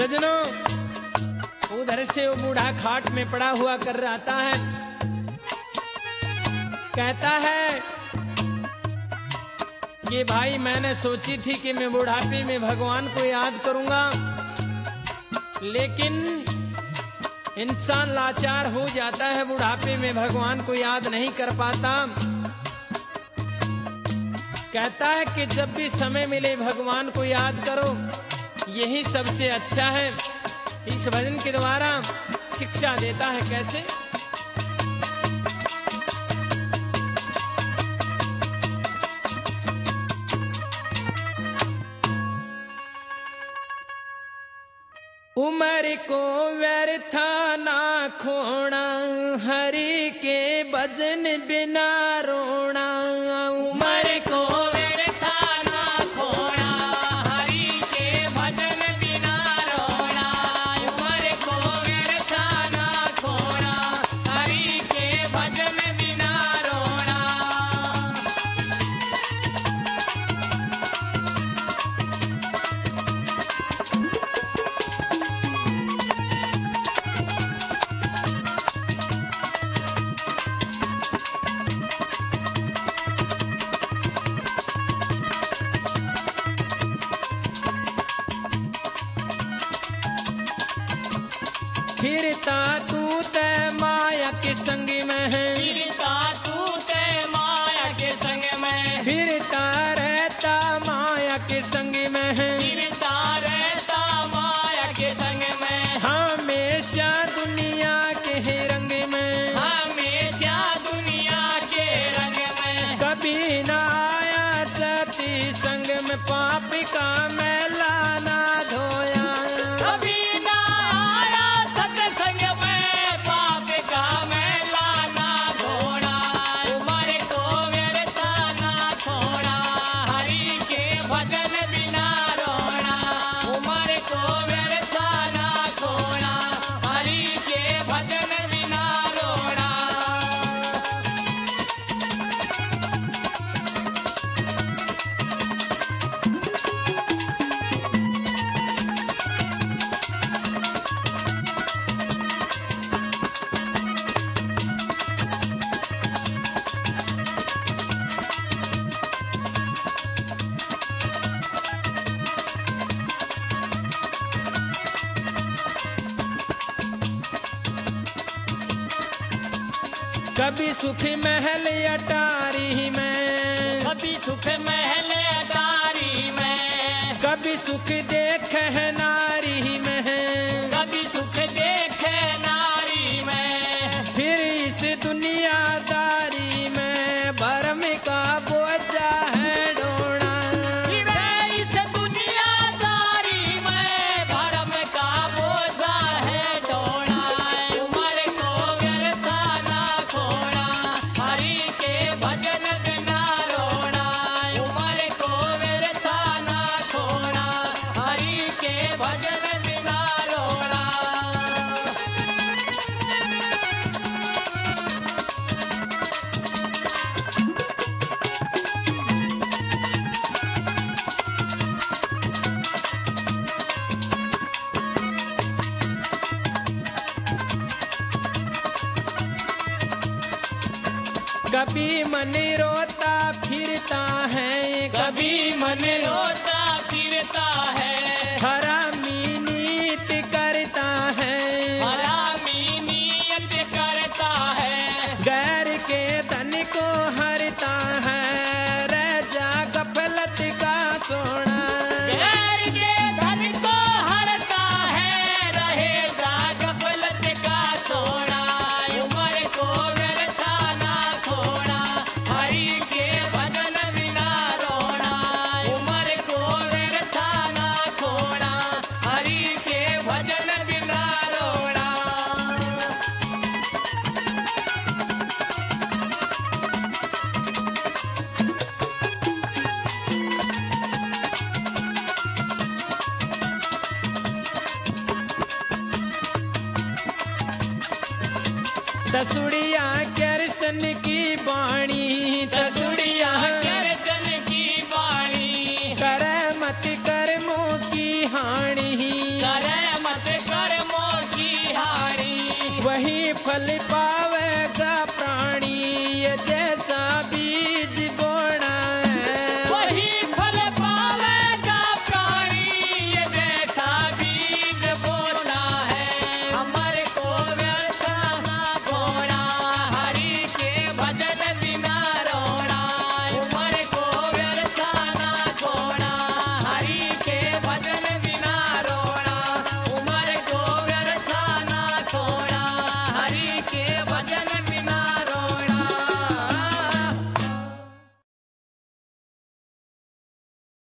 सजनों, उधर से वो बूढ़ा खाट में पड़ा हुआ कर रहता है, कहता है कि भाई मैंने सोची थी कि मैं बुढ़ापे में भगवान को याद करूंगा, लेकिन इंसान लाचार हो जाता है, बुढ़ापे में भगवान को याद नहीं कर पाता। कहता है कि जब भी समय मिले भगवान को याद करो, यही सबसे अच्छा है। इस भजन के द्वारा शिक्षा देता है। कैसे? उम्र को व्यर्था ना खोना, हरि के भजन बिना रोना। उम्र को व्यर्था ना खोना, हरि के भजन बिना रोना। उम्र को व्यर्था ना खोना, हरि के भजन बिना रोना। फिरता तू ते माया के संग में है, फिरता तू ते माया के संग में, फिरता रहता माया के संग में है, फिरता रहता माया के संग में। हमेशा दुनिया के रंग में, हमेशा दुनिया के रंग में। कभी ना आया सती संग में, पाप का मैला ना धोया। कभी ना आया सत्संग में, पाप का मैला ना धोना। उम्र को व्यर्था ना छोड़ा, हरि के भजन बिना रोना। उम्र को व्यर्था ना छोड़ा, हरि के भजन बिना रोना। कभी सुख महल अटारी में, कभी सुख महल अटारी में, कभी सुख देख है नारी में, कभी सुख देखे नारी में। फिर इस दुनियादारी में भरम का बोझा है ढोना। इस दुनियादारी में भरम का बोझा है ढोना। उम्र को व्यर्था ना खोना, हरि के भजन बिना रोना। उम्र को व्यर्था ना खोना, हरि के भजन बिना रोना। कभी मन रोता फिरता है, कभी मन रोता फिरता है, हरामी नीत करता है, हरामी नियत करता है। गैर के धन को हरता है, रह जा गफलत का सोना। गैर के धन को हरता है, रहे जा गफलत का सोना। उम्र को व्यर्था ना खोना, हरि के भजन बिना रोना। उम्र को व्यर्था ना खोना, हरि के भजन बिना रोना। तसुड़िया कृष्ण की बाणी, तसुड़िया